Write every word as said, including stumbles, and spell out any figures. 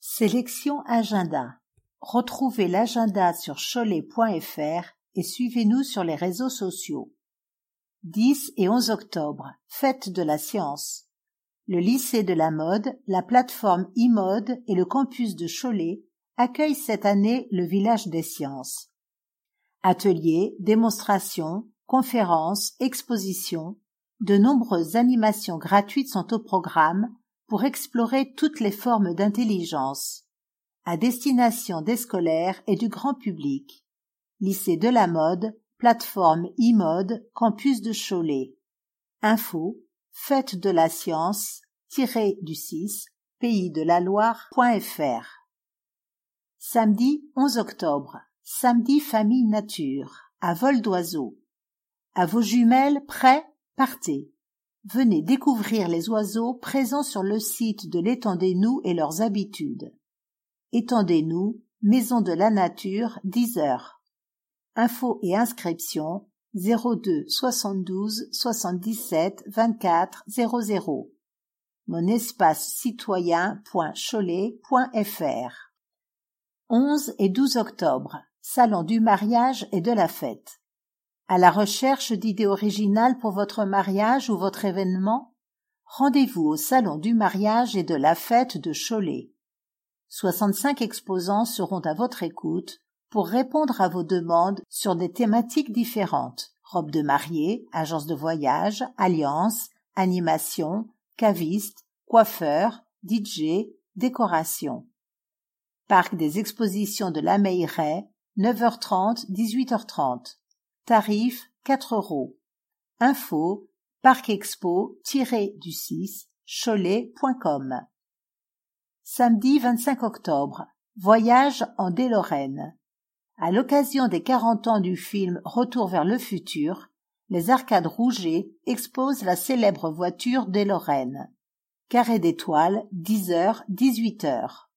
Sélection agenda. Retrouvez l'agenda sur cholet point f r et suivez-nous sur les réseaux sociaux. dix et onze octobre, fête de la science. Le lycée de la mode, la plateforme e-mode et le campus de Cholet accueillent cette année le village des sciences. Ateliers, démonstrations, conférences, expositions, de nombreuses animations gratuites sont au programme pour explorer toutes les formes d'intelligence, à destination des scolaires et du grand public. Lycée de la mode, plateforme e-mode, campus de Cholet. Info, fête de la science, tiré du six, pays de la Loire.fr. Samedi onze octobre, samedi famille nature, à vol d'oiseau. À vos jumelles, prêts, partez. Venez découvrir les oiseaux présents sur le site de l'Étendez-nous et leurs habitudes. Étendez-nous, maison de la nature, dix heures. Infos et inscriptions zéro deux soixante-douze soixante-dix-sept vingt-quatre zéro zéro. Mon espace citoyen.cholet.fr. onze et douze octobre, salon du mariage et de la fête. À la recherche d'idées originales pour votre mariage ou votre événement? Rendez-vous au salon du mariage et de la fête de Cholet. soixante-cinq exposants seront à votre écoute pour répondre à vos demandes sur des thématiques différentes. Robe de mariée, agence de voyage, alliance, animation, caviste, coiffeur, D J, décoration. Parc des expositions de la Meilleray, neuf heures trente, dix-huit heures trente. Tarif quatre euros. Info parcexpo-du six cholet point com. Samedi vingt-cinq octobre, voyage en DeLorean. À l'occasion des quarante ans du film Retour vers le futur, les arcades Rouget exposent la célèbre voiture DeLorean. Carré d'étoiles, dix heures, dix-huit heures.